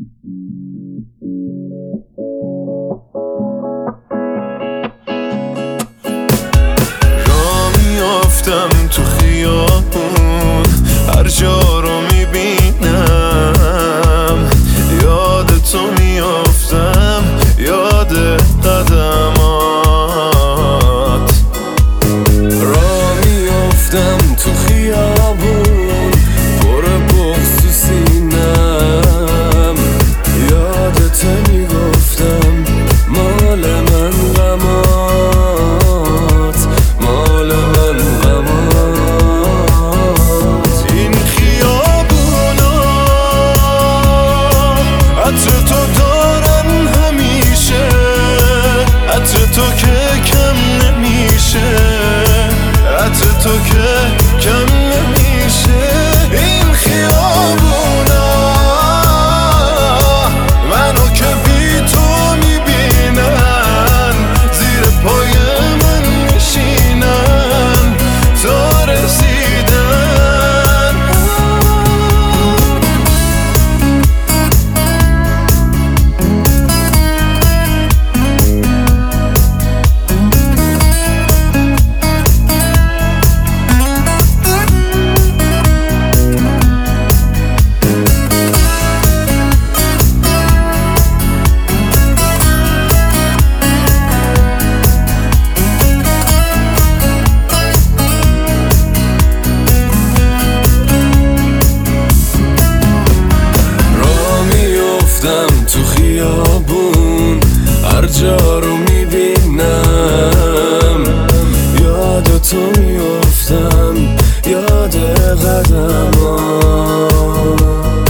میافتم تو خیابون، هر جا رو میبینم یاد تو میافتم، یاد قدمات. را میافتم تو خیابون، پر بغض تو سینم، یاد تو میگفتم مال من غمات، مال من غمات. این خیابونا عطر تو دارن همیشه، عطر تو که کم نمیشه، عطر تو که کم نمیشه. این خیابونا منو که بی تو میبینن، زیر پای من میشینن تا رسیدن. تو خیابون هر جا رو میبینم، یاد تو میافتم، یاد قدمات.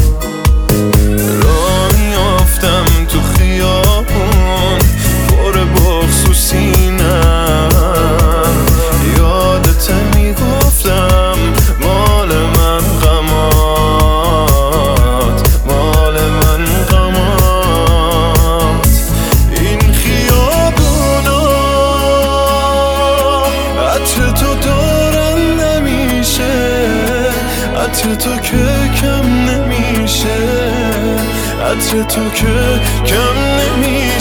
را میافتم تو خیابون، پر بغض و سینم، یادت میگفتم مال من غمات، مال من غمات. این خیابونا عطر تو دارن نمیشه، عطر تو که کم نمیشه، عطر تو که کم نمیشه.